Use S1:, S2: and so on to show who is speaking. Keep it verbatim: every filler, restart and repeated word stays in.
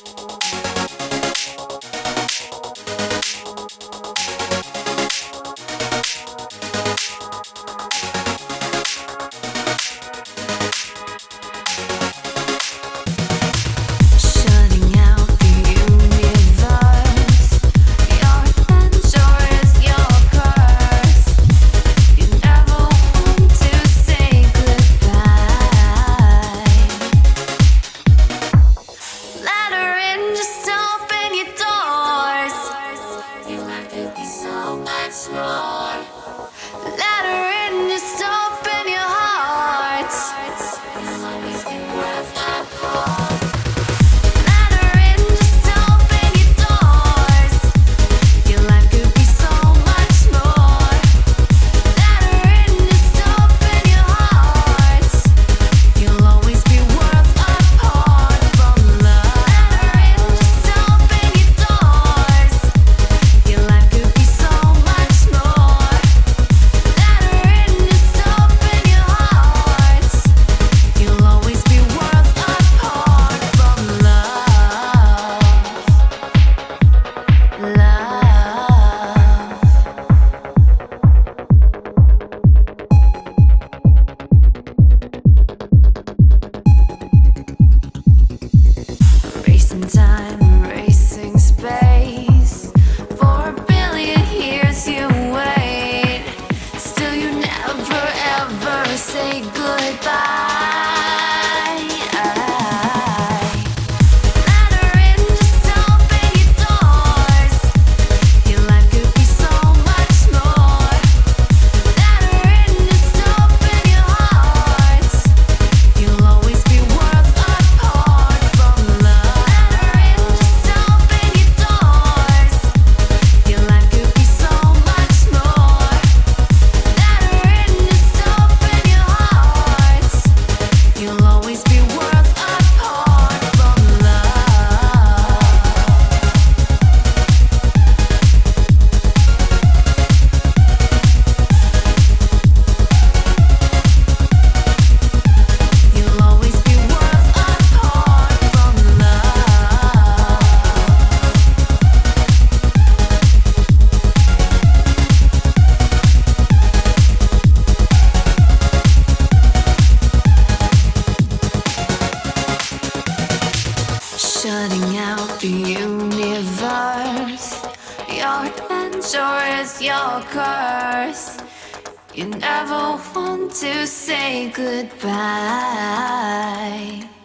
S1: Let her in, just open your heart. Let her in, just open your doors. Your life could be so much more. Let her in, just open your heart. You'll always be worlds apart from love. Let her in, just open your doors. Your life could be so much more. Let her in, just open your heart. You'll always be worlds apart from love. Love. Racing time, racing space. For a billion years you wait. Still you never ever say goodbye. Let her in, just open your doors. Your life could be so much more. Let her in, just open your heart. You'll always be worlds apart from love. Let her in, just open your doors. Your life could be so much more. Let her in, just open your heart. You'll always be worlds apart from love. You'll always be worlds apart from love. Shutting out the universe. Your adventure is your curse. You never want to say goodbye.